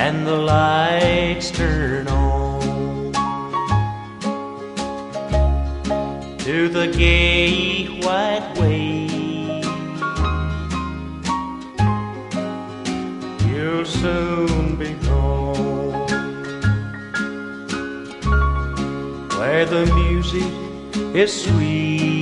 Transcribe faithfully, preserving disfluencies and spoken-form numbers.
and the lights turn on, to the gay white way you'll soon be gone, where the music is sweet